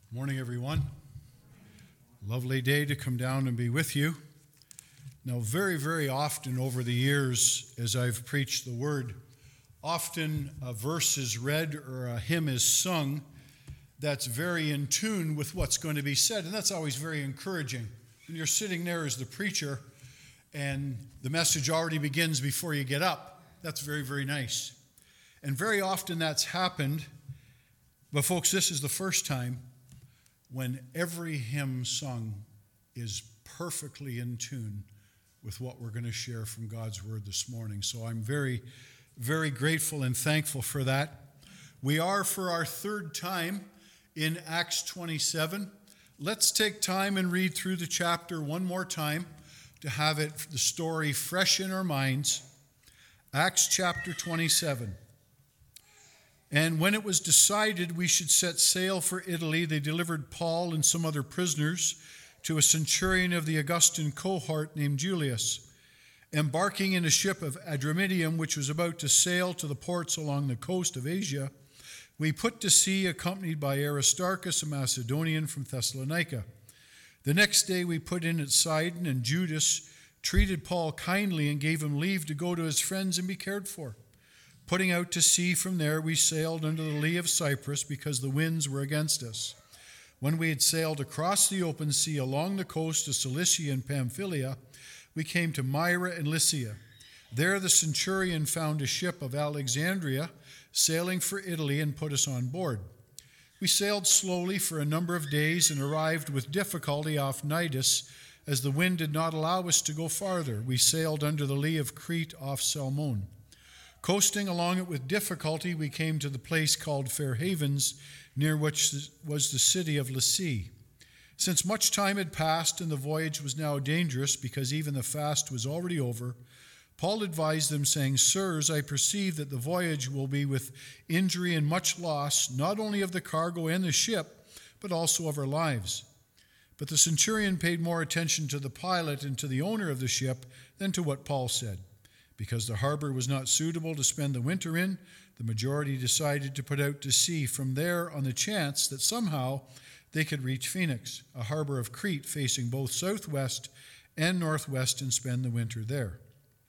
Morning, everyone. Lovely day to come down and be with you. Now, very, very often over the years, as I've preached the word, often a verse is read or a hymn is sung that's very in tune with what's going to be said, and that's always very encouraging. When you're sitting there as the preacher and the message already begins before you get up, that's very, very nice. And very often that's happened, but folks, this is the first time when every hymn sung is perfectly in tune with what we're going to share from God's Word this morning. So I'm very, very grateful and thankful for that. We are, for our third time, in Acts 27. Let's take time and read through the chapter one more time to have the story fresh in our minds. Acts chapter 27. And when it was decided we should set sail for Italy, they delivered Paul and some other prisoners to a centurion of the Augustan cohort named Julius. Embarking in a ship of Adramyttium, which was about to sail to the ports along the coast of Asia, we put to sea accompanied by Aristarchus, a Macedonian from Thessalonica. The next day we put in at Sidon, and Judas treated Paul kindly and gave him leave to go to his friends and be cared for. Putting out to sea from there, we sailed under the lee of Cyprus because the winds were against us. When we had sailed across the open sea along the coast of Cilicia and Pamphylia, we came to Myra and Lycia. There the centurion found a ship of Alexandria sailing for Italy and put us on board. We sailed slowly for a number of days and arrived with difficulty off Cnidus, as the wind did not allow us to go farther. We sailed under the lee of Crete off Salmone. Coasting along it with difficulty, we came to the place called Fair Havens, near which was the city of Lasea. Since much time had passed and the voyage was now dangerous, because even the fast was already over, Paul advised them, saying, "Sirs, I perceive that the voyage will be with injury and much loss, not only of the cargo and the ship, but also of our lives." But the centurion paid more attention to the pilot and to the owner of the ship than to what Paul said. Because the harbor was not suitable to spend the winter in, the majority decided to put out to sea from there on the chance that somehow they could reach Phoenix, a harbor of Crete facing both southwest and northwest, and spend the winter there.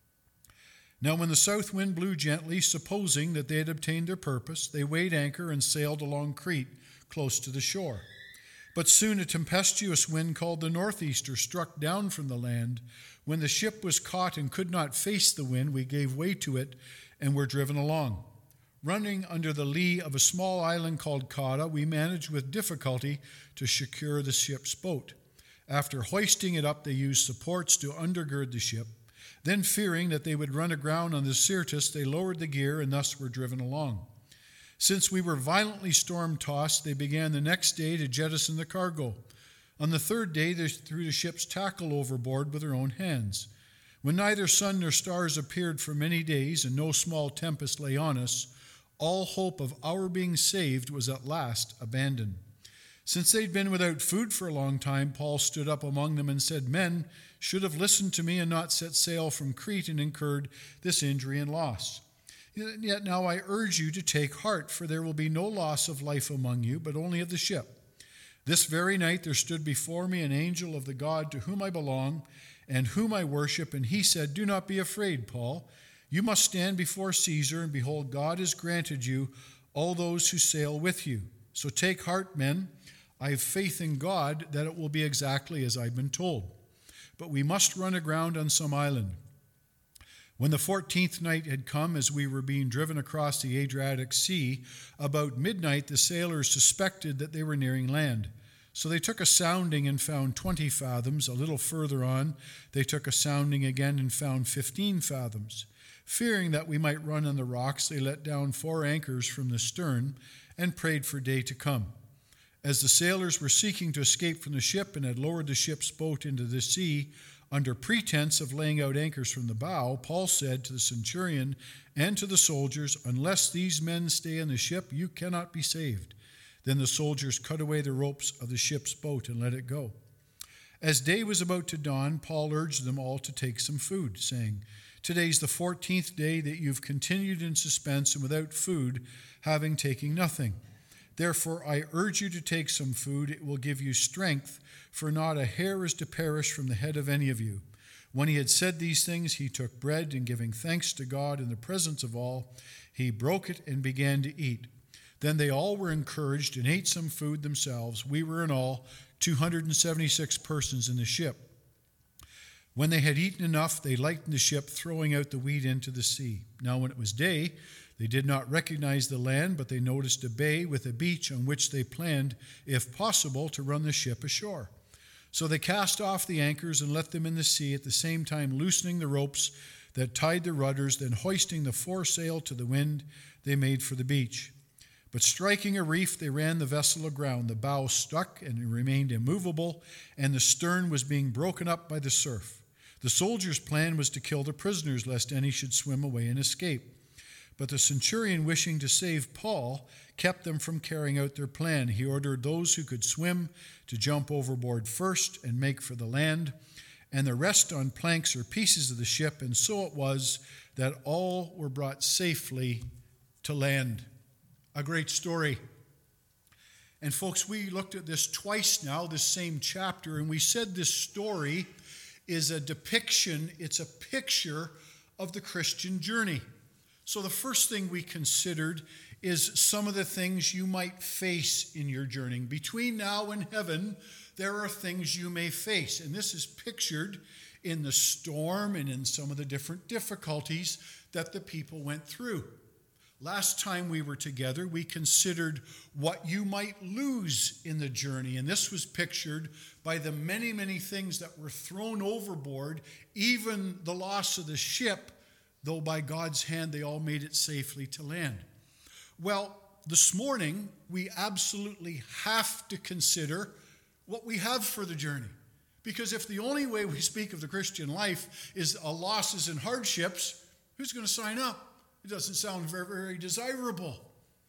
Now when the south wind blew gently, supposing that they had obtained their purpose, they weighed anchor and sailed along Crete, close to the shore. But soon a tempestuous wind called the northeaster struck down from the land. When the ship was caught and could not face the wind, we gave way to it and were driven along. Running under the lee of a small island called Cauda, we managed with difficulty to secure the ship's boat. After hoisting it up, they used supports to undergird the ship. Then, fearing that they would run aground on the Syrtis, they lowered the gear and thus were driven along. Since we were violently storm-tossed, they began the next day to jettison the cargo. On the third day, they threw the ship's tackle overboard with their own hands. When neither sun nor stars appeared for many days and no small tempest lay on us, all hope of our being saved was at last abandoned. Since they'd been without food for a long time, Paul stood up among them and said, "Men should have listened to me and not set sail from Crete and incurred this injury and loss. Yet now I urge you to take heart, for there will be no loss of life among you, but only of the ship. This very night there stood before me an angel of the God to whom I belong and whom I worship, and he said, 'Do not be afraid, Paul. You must stand before Caesar, and behold, God has granted you all those who sail with you. So take heart, men. I have faith in God that it will be exactly as I've been told. But we must run aground on some island.' When the 14th night had come, as we were being driven across the Adriatic Sea, about midnight the sailors suspected that they were nearing land. So they took a sounding and found 20 fathoms. A little further on, they took a sounding again and found 15 fathoms. Fearing that we might run on the rocks, they let down 4 anchors from the stern and prayed for day to come. As the sailors were seeking to escape from the ship and had lowered the ship's boat into the sea, under pretense of laying out anchors from the bow, Paul said to the centurion and to the soldiers, 'Unless these men stay in the ship, you cannot be saved.' Then the soldiers cut away the ropes of the ship's boat and let it go. As day was about to dawn, Paul urged them all to take some food, saying, 'Today's the 14th day that you've continued in suspense and without food, having taken nothing.' Therefore, I urge you to take some food. It will give you strength, for not a hair is to perish from the head of any of you." When he had said these things, he took bread, and giving thanks to God in the presence of all, he broke it and began to eat. Then they all were encouraged and ate some food themselves. We were in all 276 persons in the ship. When they had eaten enough, they lightened the ship, throwing out the wheat into the sea. Now when it was day, they did not recognize the land, but they noticed a bay with a beach on which they planned, if possible, to run the ship ashore. So they cast off the anchors and let them in the sea, at the same time loosening the ropes that tied the rudders. Then hoisting the foresail to the wind, they made for the beach. But striking a reef, they ran the vessel aground. The bow stuck and it remained immovable, and the stern was being broken up by the surf. The soldiers' plan was to kill the prisoners, lest any should swim away and escape. But the centurion, wishing to save Paul, kept them from carrying out their plan. He ordered those who could swim to jump overboard first and make for the land, and the rest on planks or pieces of the ship. And so it was that all were brought safely to land. A great story. And folks, we looked at this twice now, this same chapter, and we said this story is a depiction, it's a picture of the Christian journey. So the first thing we considered is some of the things you might face in your journey. Between now and heaven, there are things you may face. And this is pictured in the storm and in some of the different difficulties that the people went through. Last time we were together, we considered what you might lose in the journey. And this was pictured by the many, many things that were thrown overboard, even the loss of the ship, though by God's hand they all made it safely to land. Well, this morning, we absolutely have to consider what we have for the journey. Because if the only way we speak of the Christian life is losses and hardships, who's going to sign up? It doesn't sound very, very desirable.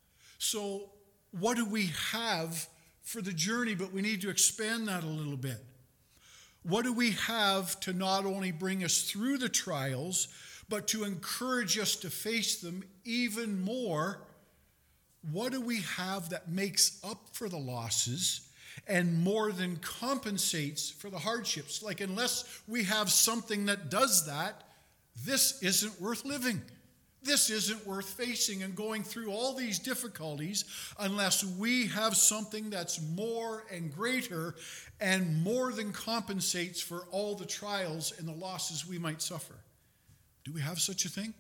So what do we have for the journey? But we need to expand that a little bit. What do we have to not only bring us through the trials, but to encourage us to face them even more? What do we have that makes up for the losses and more than compensates for the hardships? Like, unless we have something that does that, this isn't worth living. This isn't worth facing and going through all these difficulties unless we have something that's more and greater and more than compensates for all the trials and the losses we might suffer. Do we have such a thing?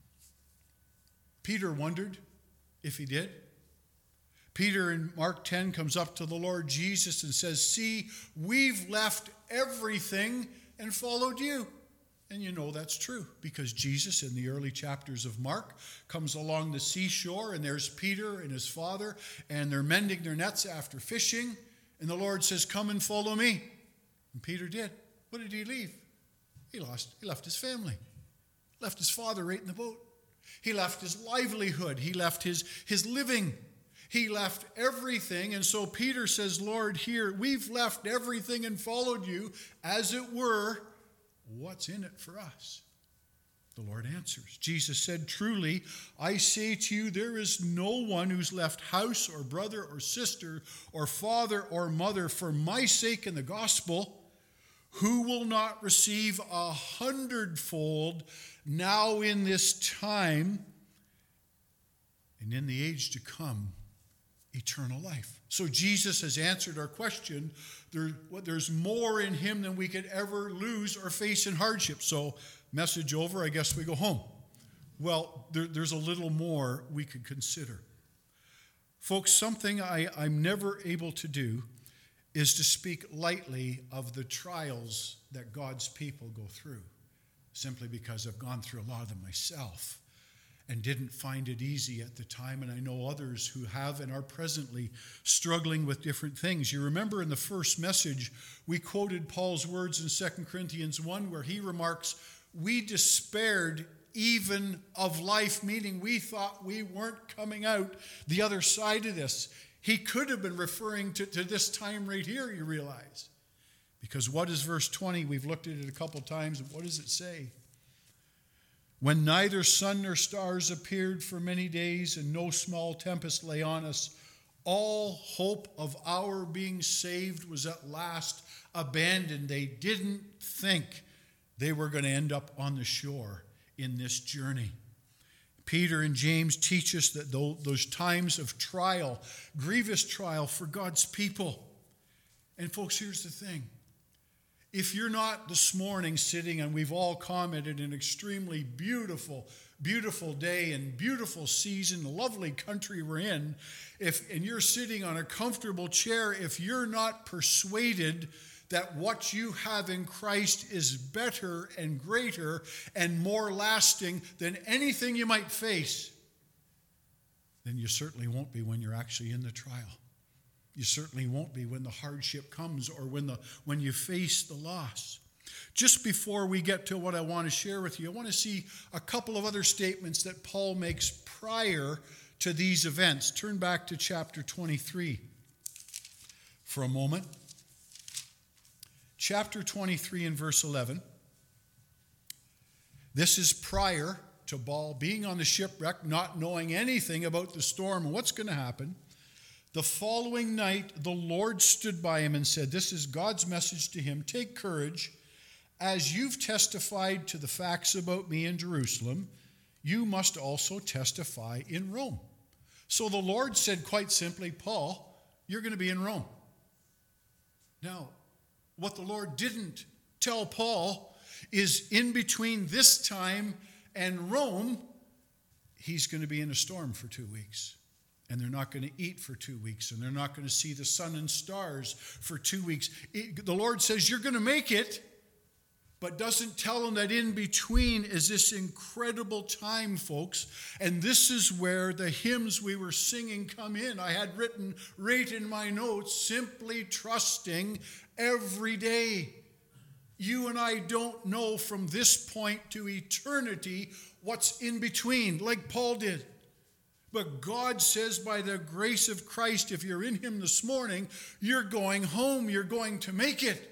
Peter wondered if he did. Peter in Mark 10 comes up to the Lord Jesus and says, "See, we've left everything and followed you." And you know that's true, because Jesus in the early chapters of Mark comes along the seashore, and there's Peter and his father, and they're mending their nets after fishing, and the Lord says, "Come and follow me." And Peter did. What did he leave? He left his family. Left his father right in the boat. He left his livelihood. He left his living. He left everything. And so Peter says, "Lord, here, we've left everything and followed you, as it were. What's in it for us?" The Lord answers. Jesus said, "Truly, I say to you, there is no one who's left house or brother or sister or father or mother for my sake in the gospel, who will not receive 100-fold now in this time, and in the age to come, eternal life." So Jesus has answered our question. There's more in him than we could ever lose or face in hardship. So message over, I guess we go home. Well, there's a little more we could consider. Folks, something I'm never able to do is to speak lightly of the trials that God's people go through, simply because I've gone through a lot of them myself and didn't find it easy at the time, and I know others who have and are presently struggling with different things. You remember in the first message, we quoted Paul's words in 2 Corinthians 1, where he remarks, "We despaired even of life," meaning we thought we weren't coming out the other side of this. He could have been referring to this time right here, you realize. Because what is verse 20? We've looked at it a couple times, and what does it say? "When neither sun nor stars appeared for many days, and no small tempest lay on us, All hope of our being saved was at last abandoned. They didn't think they were going to end up on the shore in this journey. Peter and James teach us that those times of trial, grievous trial for God's people. And folks, here's the thing. If you're not this morning sitting, and we've all commented, an extremely beautiful, beautiful day and beautiful season, lovely country we're in, and you're sitting on a comfortable chair, if you're not persuaded that what you have in Christ is better and greater and more lasting than anything you might face, then you certainly won't be when you're actually in the trial. You certainly won't be when the hardship comes or when you face the loss. Just before we get to what I want to share with you, I want to see a couple of other statements that Paul makes prior to these events. Turn back to chapter 23 for a moment. Chapter 23 and verse 11. This is prior to Paul being on the shipwreck, not knowing anything about the storm and what's going to happen. The following night, the Lord stood by him and said, this is God's message to him, take courage. As you've testified to the facts about me in Jerusalem, you must also testify in Rome. So the Lord said quite simply, Paul, you're going to be in Rome. Now, what the Lord didn't tell Paul is in between this time and Rome, he's going to be in a storm for 2 weeks. And they're not going to eat for 2 weeks. And they're not going to see the sun and stars for 2 weeks. The Lord says, you're going to make it, but doesn't tell them that in between is this incredible time, folks. And this is where the hymns we were singing come in. I had written right in my notes, simply trusting every day. You and I don't know from this point to eternity what's in between, like Paul did. But God says by the grace of Christ, if you're in him this morning, you're going home, you're going to make it.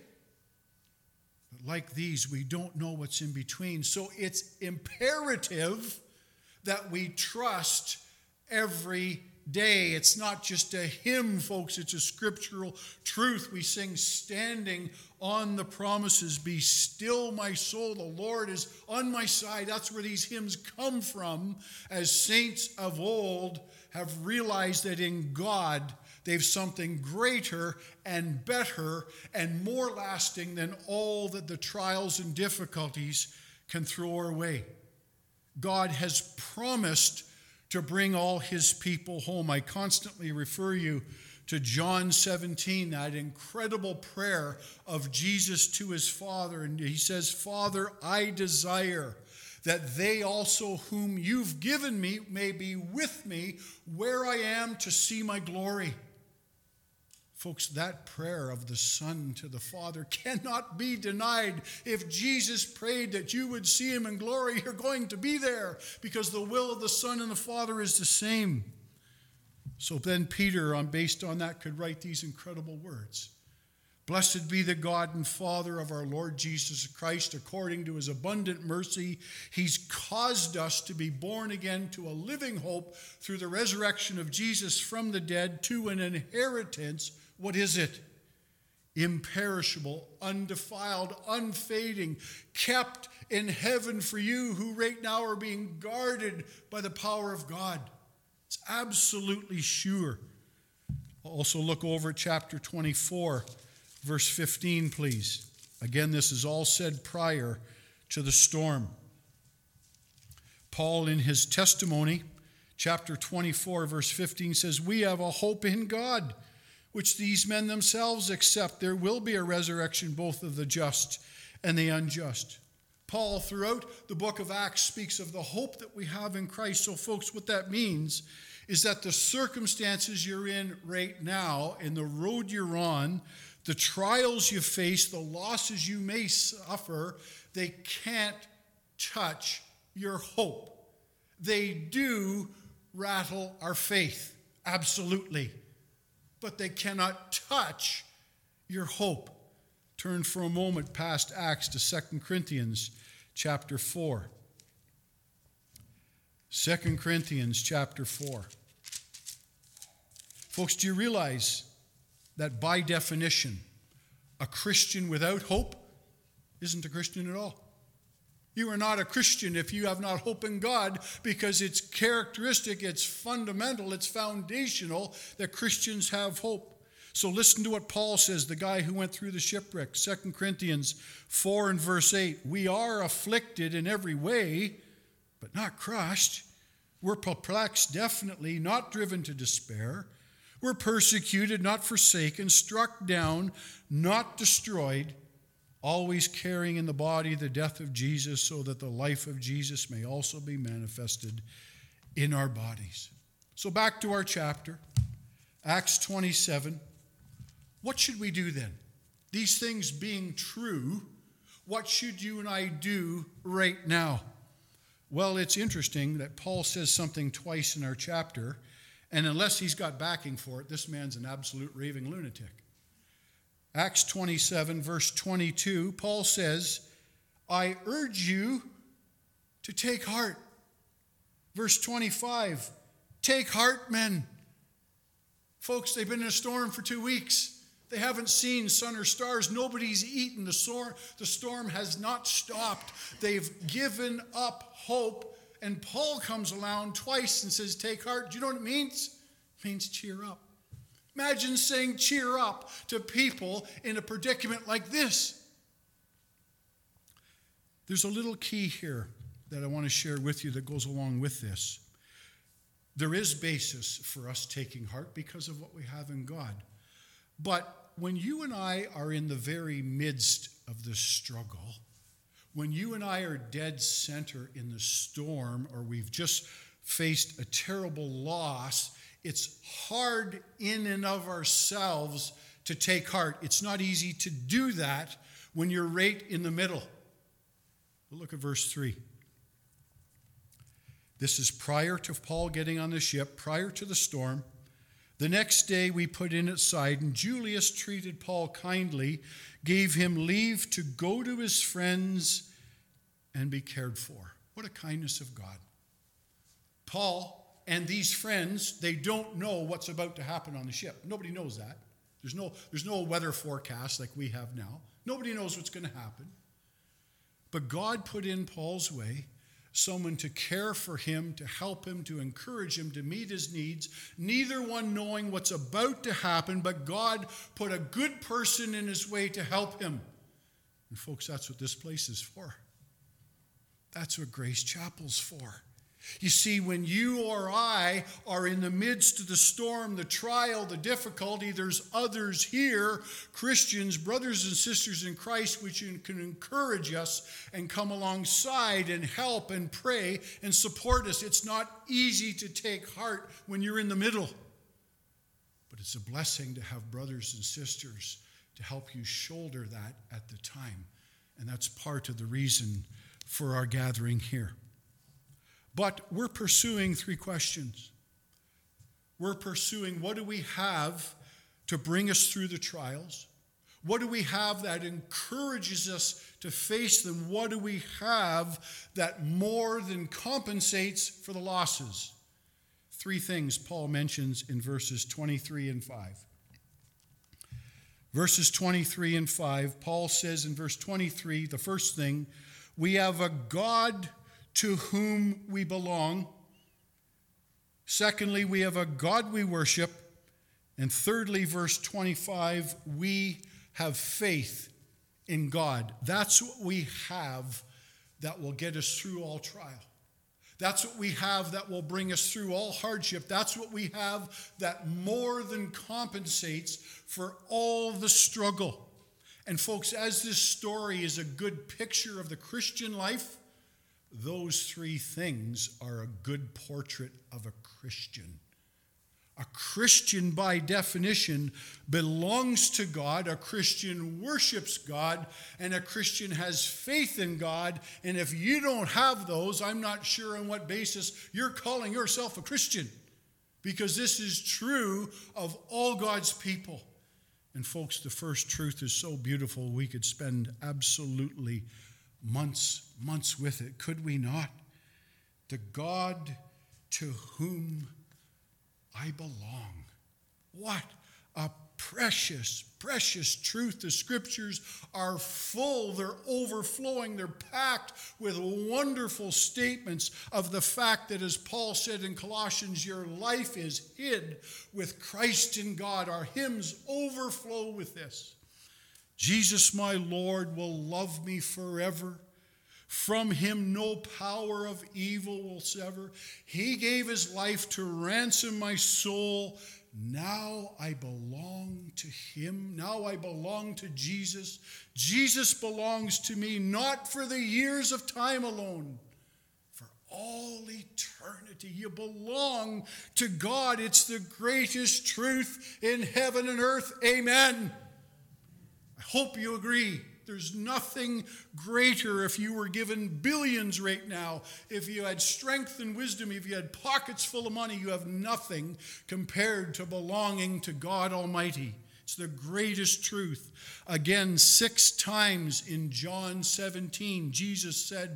But like these, we don't know what's in between. So it's imperative that we trust every day. It's not just a hymn, folks. It's a scriptural truth. We sing standing on the promises. Be still, my soul. The Lord is on my side. That's where these hymns come from, as saints of old have realized that in God they've something greater and better and more lasting than all that the trials and difficulties can throw our way. God has promised to bring all his people home. I constantly refer you to John 17, that incredible prayer of Jesus to his Father. And he says, Father, I desire that they also whom you've given me may be with me where I am to see my glory. Folks, that prayer of the Son to the Father cannot be denied. If Jesus prayed that you would see him in glory, you're going to be there, because the will of the Son and the Father is the same. So then Peter, based on that, could write these incredible words. Blessed be the God and Father of our Lord Jesus Christ. According to his abundant mercy, he's caused us to be born again to a living hope through the resurrection of Jesus from the dead, to an inheritance. What is it? Imperishable, undefiled, unfading, kept in heaven for you who right now are being guarded by the power of God. It's absolutely sure. Also look over at chapter 24, verse 15, please. Again, this is all said prior to the storm. Paul, in his testimony, chapter 24, verse 15, says, we have a hope in God, which these men themselves accept. There will be a resurrection both of the just and the unjust. Paul, throughout the book of Acts, speaks of the hope that we have in Christ. So, folks, what that means is that the circumstances you're in right now, and the road you're on, the trials you face, the losses you may suffer, they can't touch your hope. They do rattle our faith, absolutely. But they cannot touch your hope. Turn for a moment past Acts to 2 Corinthians chapter 4. 2 Corinthians chapter 4. Folks, do you realize that by definition, a Christian without hope isn't a Christian at all? You are not a Christian if you have not hope in God, because it's characteristic, it's fundamental, it's foundational that Christians have hope. So listen to what Paul says, the guy who went through the shipwreck, 2 Corinthians 4 and verse 8. We are afflicted in every way, but not crushed. We're perplexed, definitely, not driven to despair. We're persecuted, not forsaken, struck down, not destroyed, always carrying in the body the death of Jesus, so that the life of Jesus may also be manifested in our bodies. So back to our chapter, Acts 27. What should we do then? These things being true, what should you and I do right now? Well, it's interesting that Paul says something twice in our chapter, and unless he's got backing for it, this man's an absolute raving lunatic. Acts 27, verse 22, Paul says, I urge you to take heart. Verse 25, take heart, men. Folks, they've been in a storm for 2 weeks. They haven't seen sun or stars. Nobody's eaten. The storm has not stopped. They've given up hope. And Paul comes along twice and says, take heart. Do you know what it means? It means cheer up. Imagine saying cheer up to people in a predicament like this. There's a little key here that I want to share with you that goes along with this. There is basis for us taking heart because of what we have in God. But when you and I are in the very midst of the struggle, when you and I are dead center in the storm, or we've just faced a terrible loss, it's hard in and of ourselves to take heart. It's not easy to do that when you're right in the middle. Look at verse 3. This is prior to Paul getting on the ship, prior to the storm. The next day we put in at Sidon. Julius treated Paul kindly, gave him leave to go to his friends and be cared for. What a kindness of God. Paul and these friends, they don't know what's about to happen on the ship. Nobody knows that. There's no weather forecast like we have now. Nobody knows what's going to happen. But God put in Paul's way someone to care for him, to help him, to encourage him, to meet his needs, neither one knowing what's about to happen, but God put a good person in his way to help him. And folks, that's what this place is for. That's what Grace Chapel's for. You see, when you or I are in the midst of the storm, the trial, the difficulty, there's others here, Christians, brothers and sisters in Christ, which can encourage us and come alongside and help and pray and support us. It's not easy to take heart when you're in the middle, but it's a blessing to have brothers and sisters to help you shoulder that at the time. And that's part of the reason for our gathering here. But we're pursuing 3 questions. We're pursuing, what do we have to bring us through the trials? What do we have that encourages us to face them? What do we have that more than compensates for the losses? 3 things Paul mentions in verses 23 and 5. Verses 23 and 5, Paul says in verse 23, the first thing, we have a God to whom we belong. Secondly, we have a God we worship. And thirdly, verse 25, we have faith in God. That's what we have that will get us through all trial. That's what we have that will bring us through all hardship. That's what we have that more than compensates for all the struggle. And folks, as this story is a good picture of the Christian life, those 3 things are a good portrait of a Christian. A Christian, by definition, belongs to God. A Christian worships God. And a Christian has faith in God. And if you don't have those, I'm not sure on what basis you're calling yourself a Christian. Because this is true of all God's people. And folks, the first truth is so beautiful, we could spend absolutely months with it, could we not? The God to whom I belong. What a precious, precious truth. The scriptures are full, they're overflowing, they're packed with wonderful statements of the fact that, as Paul said in Colossians, your life is hid with Christ in God. Our hymns overflow with this. Jesus, my Lord, will love me forever. From him no power of evil will sever. He gave his life to ransom my soul. Now I belong to him. Now I belong to Jesus. Jesus belongs to me, not for the years of time alone, for all eternity. You belong to God. It's the greatest truth in heaven and earth. Amen. I hope you agree. There's nothing greater. If you were given billions right now, if you had strength and wisdom, if you had pockets full of money, you have nothing compared to belonging to God Almighty. It's the greatest truth. Again, 6 times in John 17, Jesus said,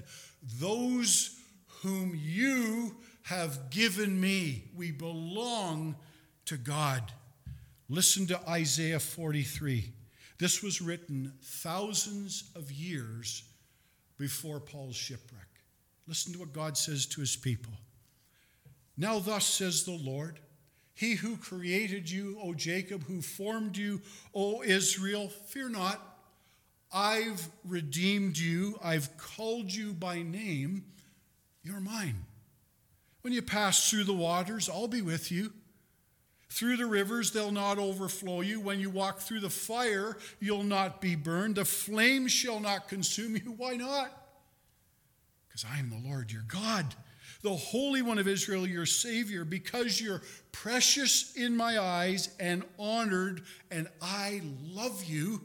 those whom you have given me, we belong to God. Listen to Isaiah 43. This was written thousands of years before Paul's shipwreck. Listen to what God says to his people. Now thus says the Lord, he who created you, O Jacob, who formed you, O Israel, fear not. I've redeemed you. I've called you by name. You're mine. When you pass through the waters, I'll be with you. Through the rivers, they'll not overflow you. When you walk through the fire, you'll not be burned. The flames shall not consume you. Why not? Because I am the Lord your God, the Holy One of Israel, your Savior. Because you're precious in my eyes and honored, and I love you,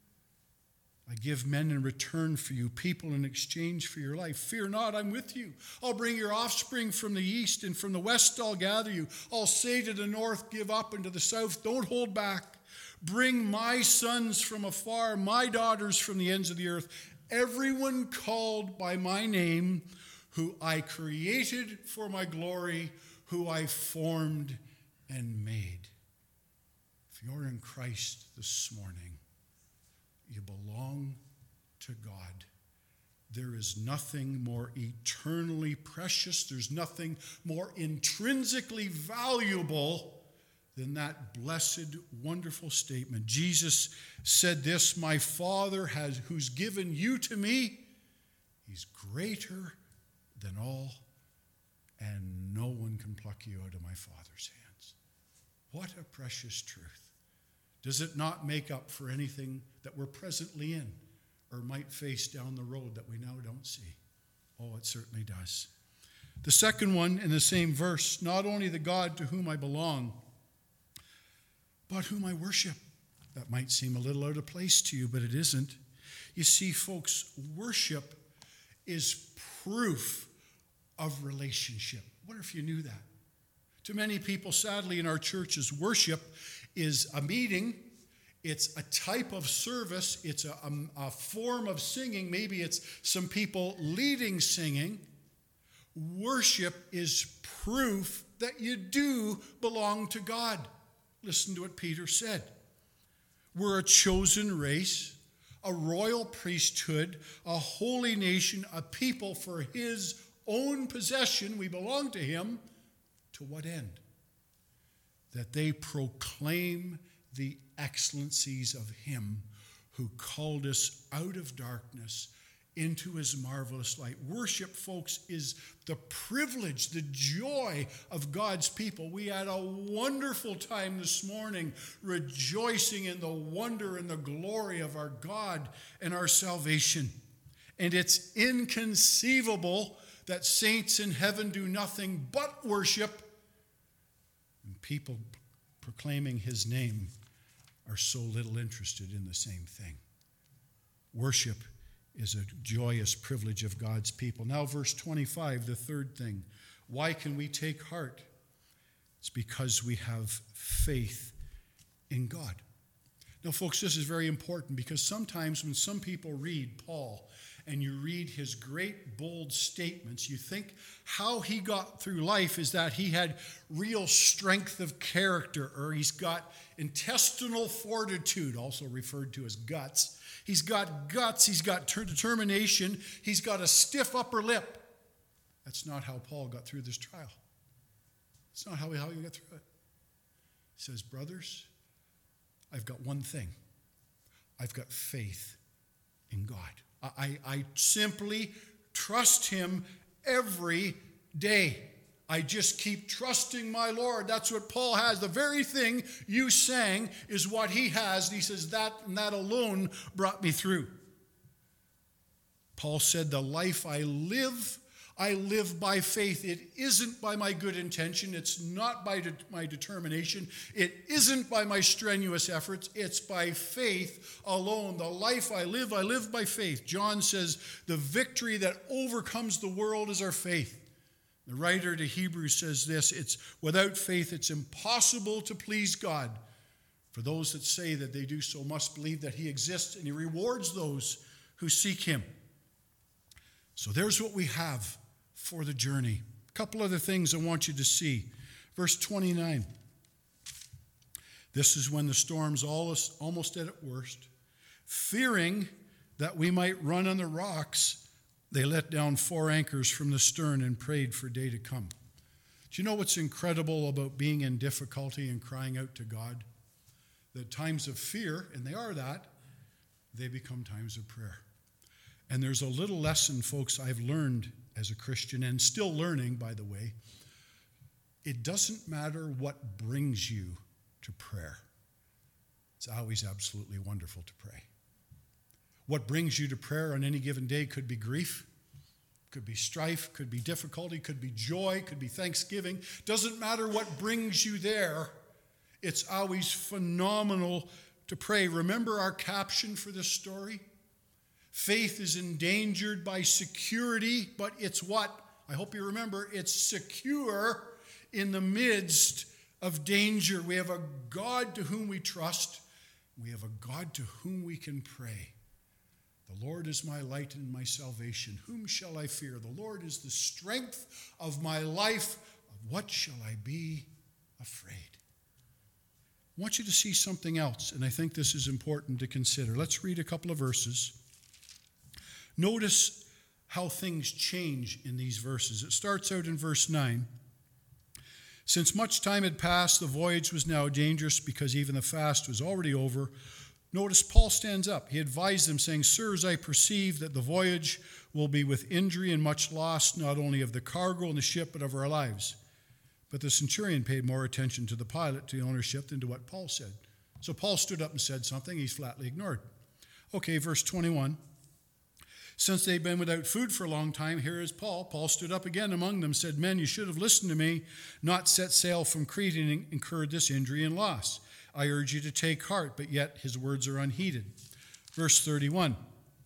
I give men in return for you, people in exchange for your life. Fear not, I'm with you. I'll bring your offspring from the east, and from the west I'll gather you. I'll say to the north, give up, and to the south, don't hold back. Bring my sons from afar, my daughters from the ends of the earth, everyone called by my name, who I created for my glory, who I formed and made. If you're in Christ this morning, you belong to God. There is nothing more eternally precious. There's nothing more intrinsically valuable than that blessed, wonderful statement. Jesus said this, my Father who's given you to me, he's greater than all, and no one can pluck you out of my Father's hands. What a precious truth. Does it not make up for anything that we're presently in or might face down the road that we now don't see? Oh, it certainly does. The second one in the same verse, not only the God to whom I belong, but whom I worship. That might seem a little out of place to you, but it isn't. You see, folks, worship is proof of relationship. What if you knew that? To many people, sadly, in our churches, worship is a meeting, it's a type of service, it's a form of singing, maybe it's some people leading singing. Worship is proof that you do belong to God. Listen to what Peter said. We're a chosen race, a royal priesthood, a holy nation, a people for his own possession. We belong to him. To what end? That they proclaim the excellencies of him who called us out of darkness into his marvelous light. Worship, folks, is the privilege, the joy of God's people. We had a wonderful time this morning rejoicing in the wonder and the glory of our God and our salvation. And it's inconceivable that saints in heaven do nothing but worship, and people proclaiming his name are so little interested in the same thing. Worship is a joyous privilege of God's people. Now, verse 25, the third thing. Why can we take heart? It's because we have faith in God. Now, folks, this is very important because sometimes when some people read Paul and you read his great, bold statements, you think how he got through life is that he had real strength of character, or he's got intestinal fortitude, also referred to as guts. He's got guts, he's got determination, he's got a stiff upper lip. That's not how Paul got through this trial. It's not how he got through it. He says, brothers, I've got one thing. I've got faith in God. I simply trust him every day. I just keep trusting my Lord. That's what Paul has. The very thing you sang is what he has. And he says, that and that alone brought me through. Paul said, the life I live by faith. It isn't by my good intention. It's not by my determination. It isn't by my strenuous efforts. It's by faith alone. The life I live by faith. John says the victory that overcomes the world is our faith. The writer to Hebrews says this, it's without faith it's impossible to please God. For those that say that they do so must believe that he exists and he rewards those who seek him. So there's what we have for the journey. A couple other things I want you to see. Verse 29. This is when the storm's almost at its worst. Fearing that we might run on the rocks, they let down 4 anchors from the stern and prayed for day to come. Do you know what's incredible about being in difficulty and crying out to God? That times of fear, and they are that, they become times of prayer. And there's a little lesson, folks, I've learned as a Christian, and still learning, by the way. It doesn't matter what brings you to prayer. It's always absolutely wonderful to pray. What brings you to prayer on any given day could be grief, could be strife, could be difficulty, could be joy, could be thanksgiving. Doesn't matter what brings you there. It's always phenomenal to pray. Remember our caption for this story? Faith is endangered by security, but it's what? I hope you remember, it's secure in the midst of danger. We have a God to whom we trust. We have a God to whom we can pray. The Lord is my light and my salvation. Whom shall I fear? The Lord is the strength of my life. Of what shall I be afraid? I want you to see something else, and I think this is important to consider. Let's read a couple of verses. Notice how things change in these verses. It starts out in verse 9. Since much time had passed, the voyage was now dangerous because even the fast was already over. Notice Paul stands up. He advised them, saying, Sirs, I perceive that the voyage will be with injury and much loss, not only of the cargo and the ship, but of our lives. But the centurion paid more attention to the pilot, to the ownership, than to what Paul said. So Paul stood up and said something he's flatly ignored. Okay, verse 21. Since they'd been without food for a long time, here is Paul. Paul stood up again among them, said, Men, you should have listened to me, not set sail from Crete and incurred this injury and loss. I urge you to take heart, but yet his words are unheeded. Verse 31.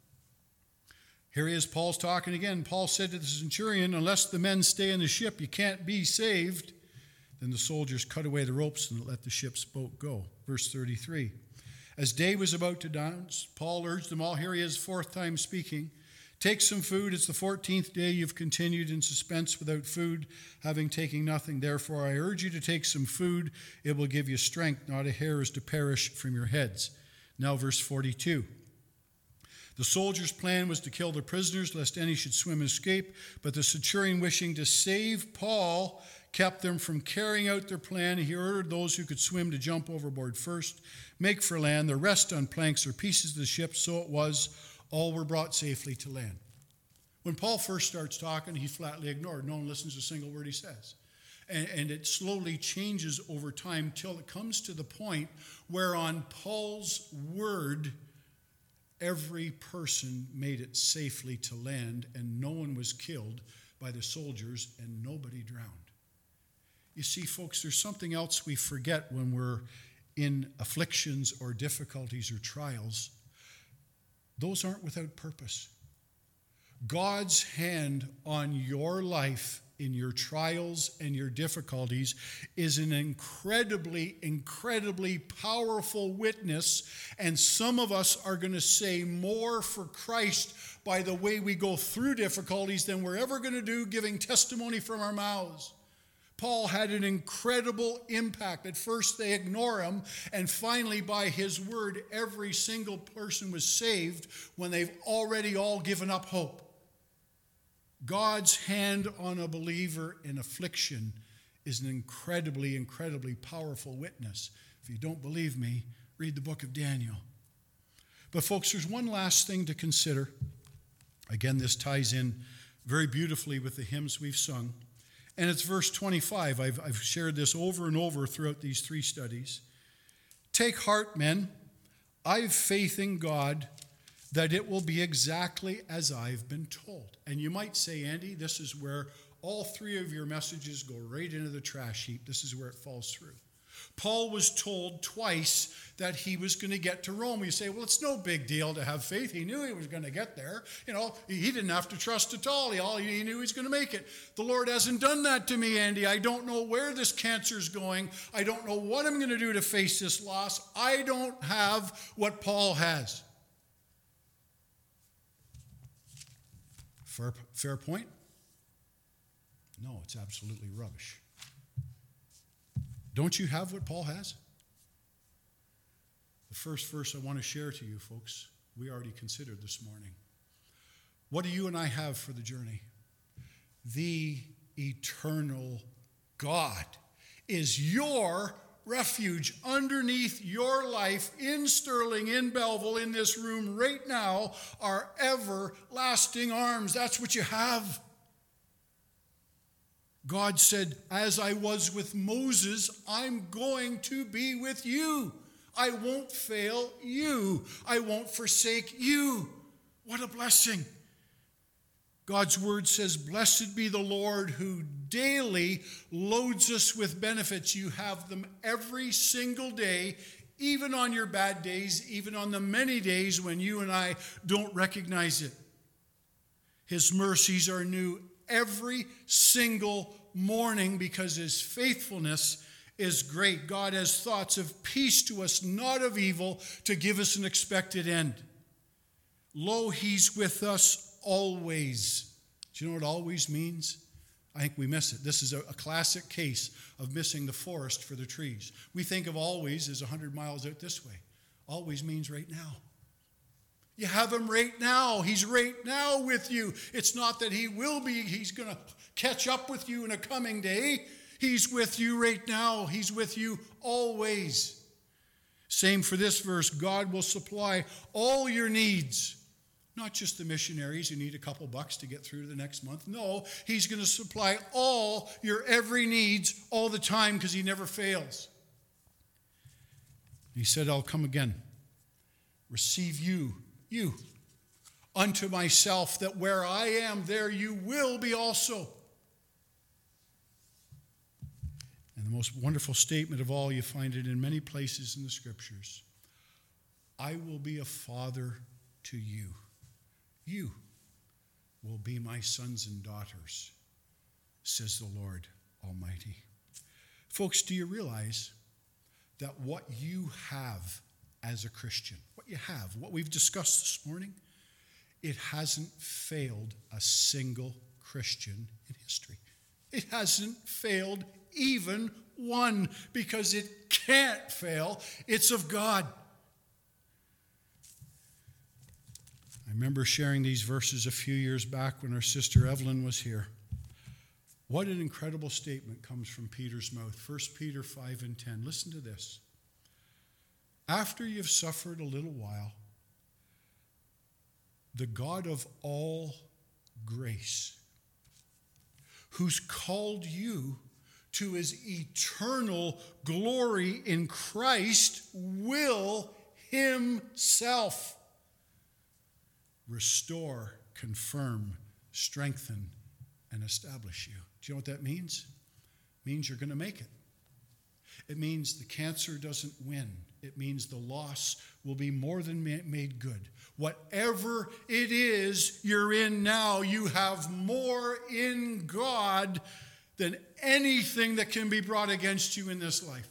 Here he is, Paul's talking again. Paul said to the centurion, Unless the men stay in the ship, you can't be saved. Then the soldiers cut away the ropes and let the ship's boat go. Verse 33. As day was about to dawn, Paul urged them all. Here he is, 4th time speaking. Take some food. It's the 14th day you've continued in suspense without food, having taken nothing. Therefore, I urge you to take some food. It will give you strength. Not a hair is to perish from your heads. Now, verse 42. The soldiers' plan was to kill the prisoners, lest any should swim and escape. But the centurion, wishing to save Paul, kept them from carrying out their plan. He ordered those who could swim to jump overboard first, make for land, the rest on planks or pieces of the ship. So it was. All were brought safely to land. When Paul first starts talking, he's flatly ignored. No one listens to a single word he says. And it slowly changes over time till it comes to the point where on Paul's word, every person made it safely to land, and no one was killed by the soldiers, and nobody drowned. You see, folks, there's something else we forget when we're in afflictions or difficulties or trials. Those aren't without purpose. God's hand on your life in your trials and your difficulties is an incredibly, incredibly powerful witness. And some of us are going to say more for Christ by the way we go through difficulties than we're ever going to do giving testimony from our mouths. Paul had an incredible impact. At first they ignore him, and finally by his word, every single person was saved when they've already all given up hope. God's hand on a believer in affliction is an incredibly, incredibly powerful witness. If you don't believe me, read the book of Daniel. But folks, there's one last thing to consider. Again, this ties in very beautifully with the hymns we've sung. And it's verse 25. I've shared this over and over throughout these 3 studies. Take heart, men. I've faith in God that it will be exactly as I've been told. And you might say, Andy, this is where all 3 of your messages go right into the trash heap. This is where it falls through. Paul was told twice that he was going to get to Rome. You say, well, it's no big deal to have faith. He knew he was going to get there. You know, he didn't have to trust at all. He knew he was going to make it. The Lord hasn't done that to me, Andy. I don't know where this cancer's going. I don't know what I'm going to do to face this loss. I don't have what Paul has. Fair point? No, it's absolutely rubbish. Don't you have what Paul has? The first verse I want to share to you, folks, we already considered this morning. What do you and I have for the journey? The eternal God is your refuge underneath your life in Sterling, in Belleville, in this room right now, are everlasting arms. That's what you have. God said, as I was with Moses, I'm going to be with you. I won't fail you. I won't forsake you. What a blessing. God's word says, blessed be the Lord who daily loads us with benefits. You have them every single day, even on your bad days, even on the many days when you and I don't recognize it. His mercies are new every single morning because his faithfulness is great. God has thoughts of peace to us, not of evil, to give us an expected end. Lo, he's with us always. Do you know what always means? I think we miss it. This is a classic case of missing the forest for the trees. We think of always as 100 miles out this way. Always means right now. You have him right now. He's right now with you. It's not that he's going to catch up with you in a coming day. He's with you right now. He's with you always. Same for this verse. God will supply all your needs. Not just the missionaries who need a couple bucks to get through the next month. No, he's going to supply all your every needs all the time because he never fails. He said, I'll come again. Receive you, unto myself, that where I am, there you will be also. And the most wonderful statement of all, you find it in many places in the scriptures. I will be a father to you. You will be my sons and daughters, says the Lord Almighty. Folks, do you realize that what you have as a Christian, what we've discussed this morning, it hasn't failed a single Christian in history. It hasn't failed even one, because it can't fail. It's of God. I remember sharing these verses a few years back when our sister Evelyn was here. What an incredible statement comes from Peter's mouth. 1 Peter 5 and 10. Listen to this. After you've suffered a little while, the God of all grace, who's called you to his eternal glory in Christ, will himself restore, confirm, strengthen, and establish you. Do you know what that means? It means you're going to make it. It means the cancer doesn't win. it means the loss will be more than made good. Whatever it is you're in now, you have more in God than anything that can be brought against you in this life.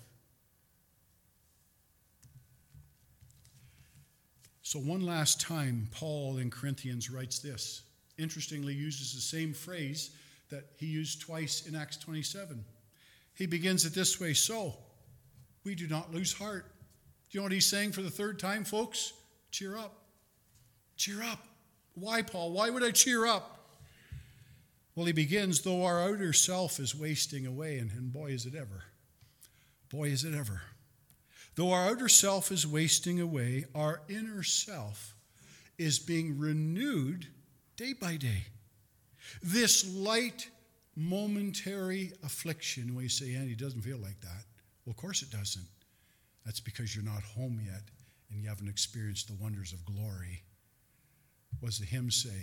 So one last time, Paul in Corinthians writes this. Interestingly, uses the same phrase that he used twice in Acts 27. He begins it this way: so, we do not lose heart. Do you know what he's saying for the third time, folks? Cheer up. Cheer up. Why, Paul? Why would I cheer up? Well, he begins, though our outer self is wasting away, and boy, is it ever. Boy, is it ever. Though our outer self is wasting away, our inner self is being renewed day by day. This light, momentary affliction, when you say, Andy, it doesn't feel like that. Well, of course it doesn't. That's because you're not home yet and you haven't experienced the wonders of glory. What does the hymn say?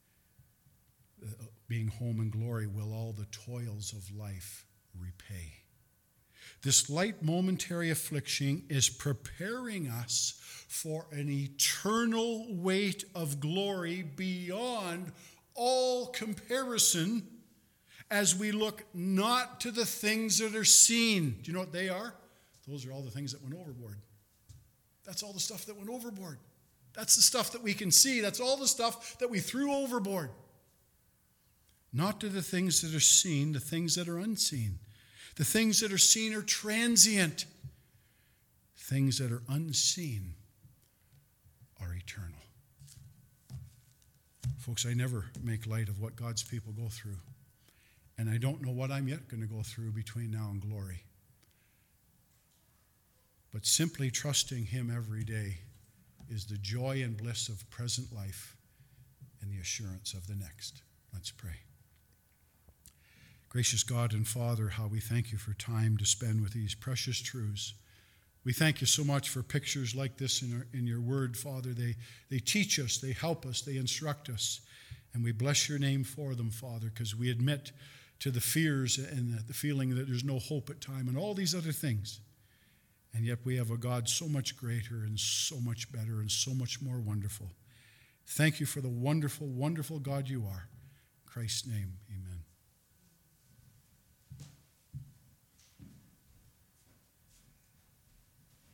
Being home in glory will all the toils of life repay. This light momentary affliction is preparing us for an eternal weight of glory beyond all comparison as we look not to the things that are seen. Do you know what they are? Those are all the things that went overboard. That's all the stuff that went overboard. That's the stuff that we can see. That's all the stuff that we threw overboard. Not to the things that are seen, the things that are unseen. The things that are seen are transient. Things that are unseen are eternal. Folks, I never make light of what God's people go through. And I don't know what I'm yet going to go through between now and glory. But simply trusting Him every day is the joy and bliss of present life and the assurance of the next. Let's pray. Gracious God and Father, how we thank you for time to spend with these precious truths. We thank you so much for pictures like this in your word, Father. They teach us, they help us, they instruct us. And we bless your name for them, Father, because we admit to the fears and the feeling that there's no hope at time and all these other things. And yet we have a God so much greater and so much better and so much more wonderful. Thank you for the wonderful, wonderful God you are. In Christ's name.